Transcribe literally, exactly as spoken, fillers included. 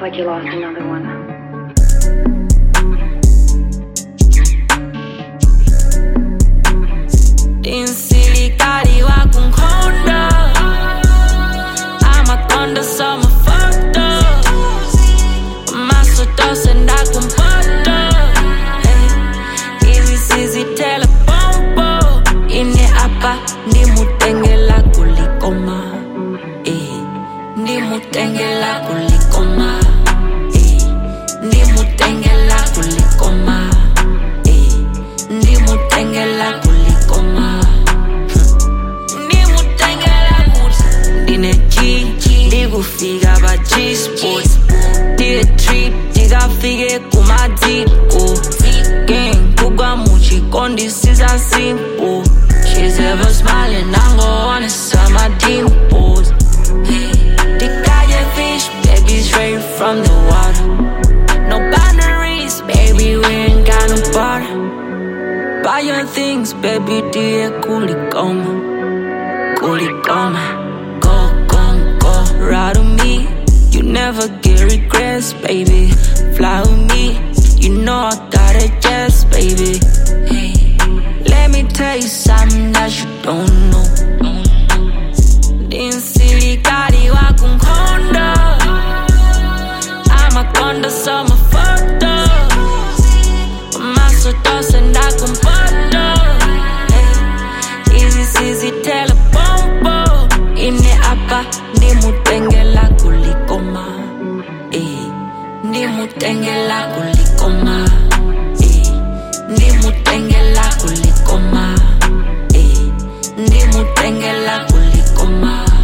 like you lost another one. Dinsilikaliwa kunkonda amakonda sama fucked up masodose ndakumpota izi sizitela pompo ine apa ndimutengela kulikoma ndimutengela kulikoma ndimutengela kulikoma ndimutengela kulikoma ndimutengela kuti ndine G ndikufika pa G-Sports ndiye trip ndikafike kumadiko gang kugwamuchikondisiza simple she's ever smiling nangoonesa madimples fish, baby, straight from the water. No boundaries, baby, we ain't got no border. Buy your things, baby, dear, kulikoma, kulikoma. Go, go, go, ride with me. You never get regrets, baby. Fly with me, you know I got it, just, baby. Hey, let me tell you something that you don't know. Dinsilikaliwa kunkonda amakonda sama fucked up masodose ndakumpota izi sizitela pompo ine apa ndimutengela kulikoma ndimutengela kulikoma ndimutengela kulikoma ndimutengela kulikoma